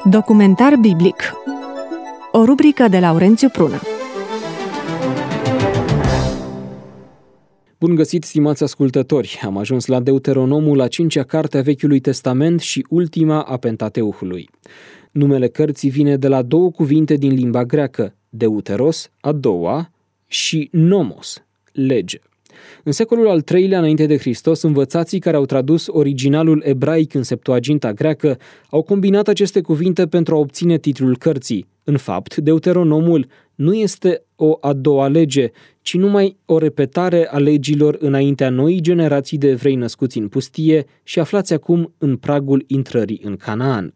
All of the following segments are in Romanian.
Documentar biblic. O rubrică de Laurențiu Prună. Bun găsit, stimați ascultători! Am ajuns la Deuteronomul, a 5-a carte a Vechiului Testament și ultima a Pentateuhului. Numele cărții vine de la două cuvinte din limba greacă, deuteros, a doua, și nomos, lege. În secolul al III-lea înainte de Hristos, învățații care au tradus originalul ebraic în Septuaginta greacă au combinat aceste cuvinte pentru a obține titlul cărții. În fapt, Deuteronomul nu este o a doua lege, ci numai o repetare a legilor înaintea noii generații de evrei născuți în pustie și aflați acum în pragul intrării în Canaan.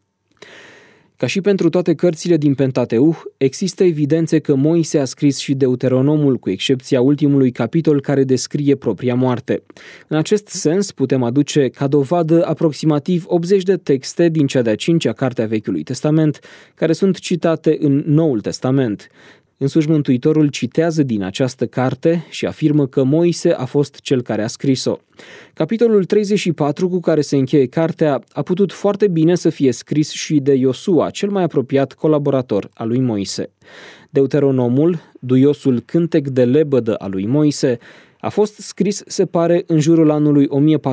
Ca și pentru toate cărțile din Pentateuh, există evidențe că Moise a scris și Deuteronomul, cu excepția ultimului capitol care descrie propria moarte. În acest sens, putem aduce ca dovadă aproximativ 80 de texte din cea de-a 5-a carte a Vechiului Testament, care sunt citate în Noul Testament. Însuși Mântuitorul citează din această carte și afirmă că Moise a fost cel care a scris-o. Capitolul 34, cu care se încheie cartea, a putut foarte bine să fie scris și de Iosua, cel mai apropiat colaborator al lui Moise. Deuteronomul, duiosul cântec de lebădă al lui Moise, a fost scris, se pare, în jurul anului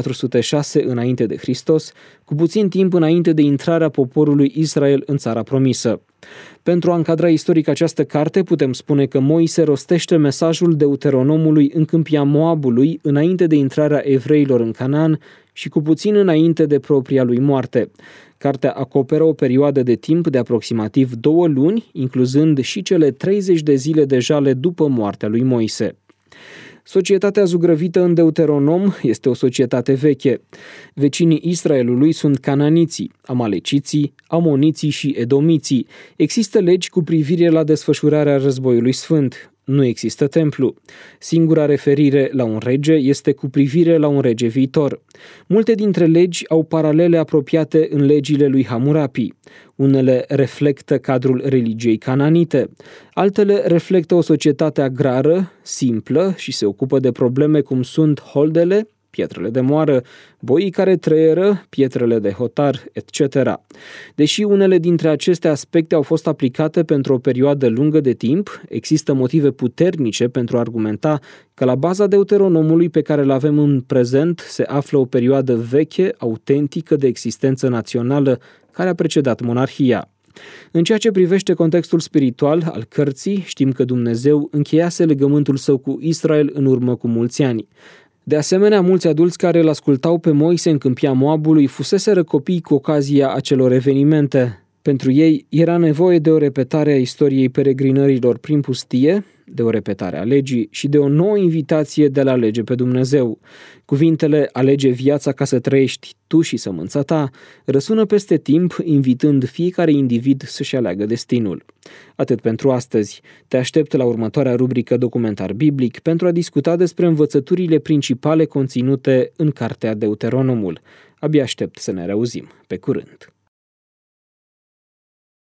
1406 înainte de Hristos, cu puțin timp înainte de intrarea poporului Israel în țara promisă. Pentru a încadra istoric această carte, putem spune că Moise rostește mesajul Deuteronomului în câmpia Moabului înainte de intrarea evreilor în Canaan și cu puțin înainte de propria lui moarte. Cartea acoperă o perioadă de timp de aproximativ 2 luni, incluzând și cele 30 de zile de jale după moartea lui Moise. Societatea zugrăvită în Deuteronom este o societate veche. Vecinii Israelului sunt cananiții, amaleciții, amoniții și edomiții. Există legi cu privire la desfășurarea războiului sfânt. Nu există templu. Singura referire la un rege este cu privire la un rege viitor. Multe dintre legi au paralele apropiate în legile lui Hammurapi. Unele reflectă cadrul religiei cananite, altele reflectă o societate agrară, simplă și se ocupă de probleme cum sunt holdele, pietrele de moară, boii care trăieră, pietrele de hotar, etc. Deși unele dintre aceste aspecte au fost aplicate pentru o perioadă lungă de timp, există motive puternice pentru a argumenta că la baza Deuteronomului pe care îl avem în prezent se află o perioadă veche, autentică de existență națională care a precedat monarhia. În ceea ce privește contextul spiritual al cărții, știm că Dumnezeu încheiase legământul său cu Israel în urmă cu mulți ani. De asemenea, mulți adulți care îl ascultau pe Moise în câmpia Moabului fuseseră copii cu ocazia acelor evenimente. Pentru ei era nevoie de o repetare a istoriei peregrinărilor prin pustie, de o repetare a legii și de o nouă invitație de a-L alege pe Dumnezeu. Cuvintele "alege viața ca să trăiești tu și sămânța ta" răsună peste timp, invitând fiecare individ să-și aleagă destinul. Atât pentru astăzi. Te aștept la următoarea rubrică Documentar biblic pentru a discuta despre învățăturile principale conținute în cartea Deuteronomul. Abia aștept să ne reauzim. Pe curând!